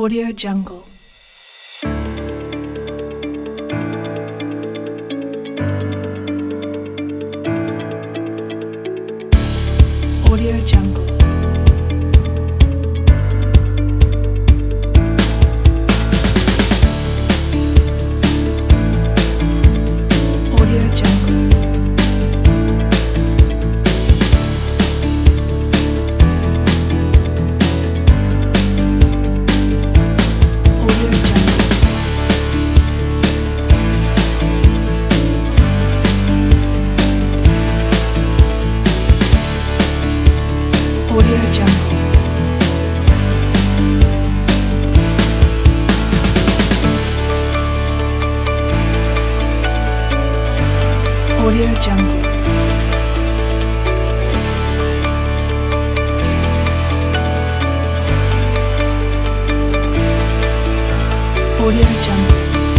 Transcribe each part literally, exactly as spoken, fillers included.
Audio Jungle. Audio Jungle. Audio Jungle. Audio Jungle. Audio Jungle. Audio Jungle.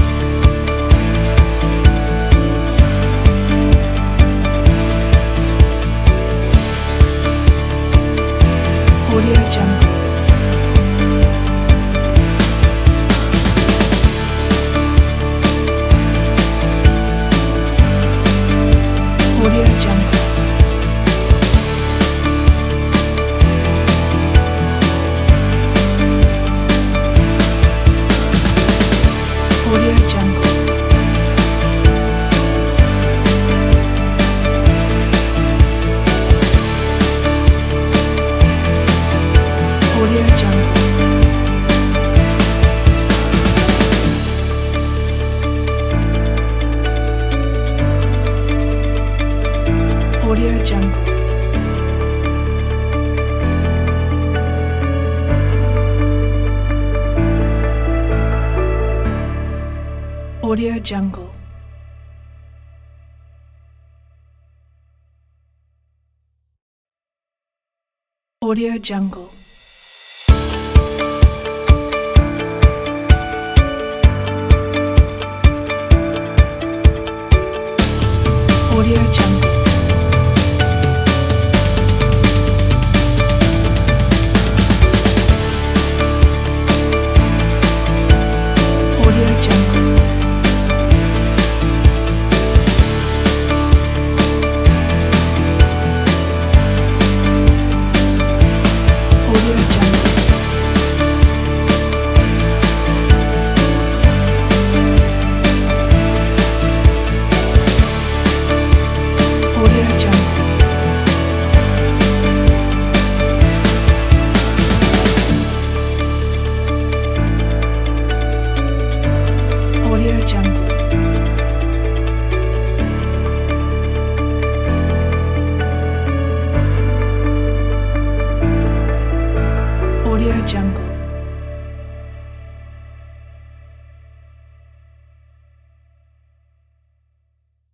Audio Jungle. Audio Jungle. Audio Jungle. Audio Jungle. Audio Jungle. Audio Jungle. Audio Jungle. Audio Jungle. Audio Jungle. Audio Jungle. Audio Jungle. Audio Jungle. Audio Jungle.